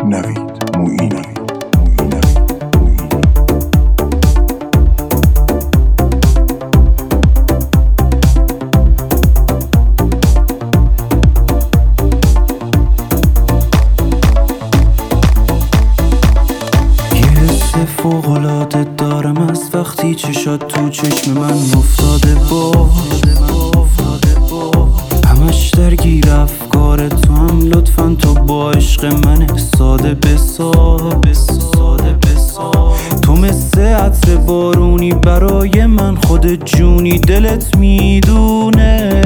نوید مویینی. فوق‌العاده دارم از وقتی چشات تو چشم من افتاده با همش درگیر افکار تو هم. لطفاً تو با عشق من ساده بساز. تو مثل عطر بارونی برای من، خود جونی دلت میدونه.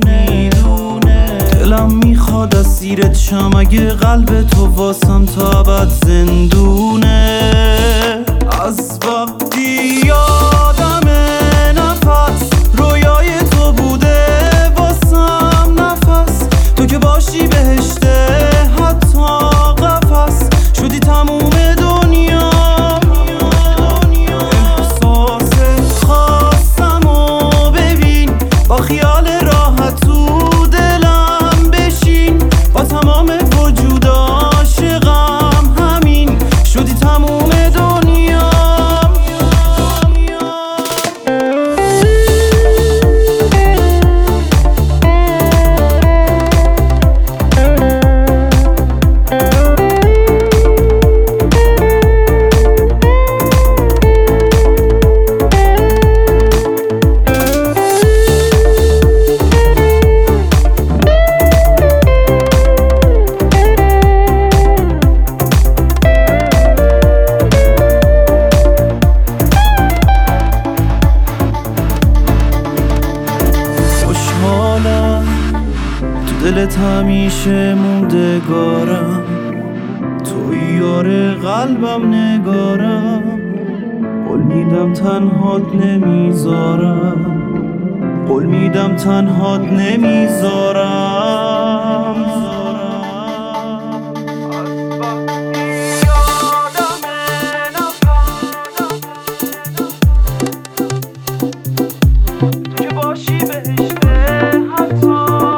دلم میخواد اسیرت شم اگه قلب تو واسم تا ابد زندونه. از وقتی یادم نفس رویای تو بوده واسم نفس. تو که باشی بهشته حتی قفس شدی تموم دنیا. احساس خواستم و ببین با خیال راحت تو دلم بشین. با تمام وجود عاشقم همین شدی تموم دنیا. دلت همیشه موندگارم، تو یار قلبم نگارم. قول میدم تنهات نمیذارم، قول میدم تنهات نمیذارم. تو که باشی بهشته حتی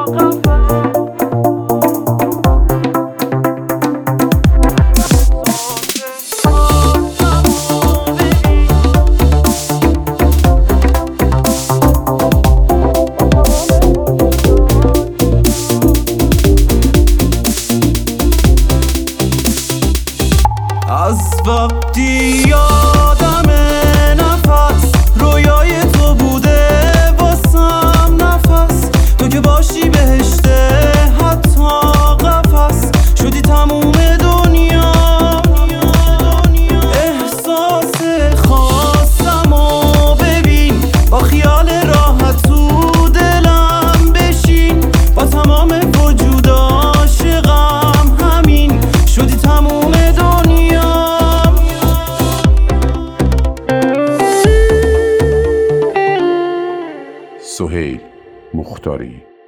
از وقتی یادم نفس رویای تو بوده واسم نفس. تو که باشی بهشته حتی قفس شدی تموم دنیا. احساس خواستم و ببین با خیال راحت تو دلم بشین. با تمام وجود عاشقم همین شدی تموم دنیا. سهیل مختاری.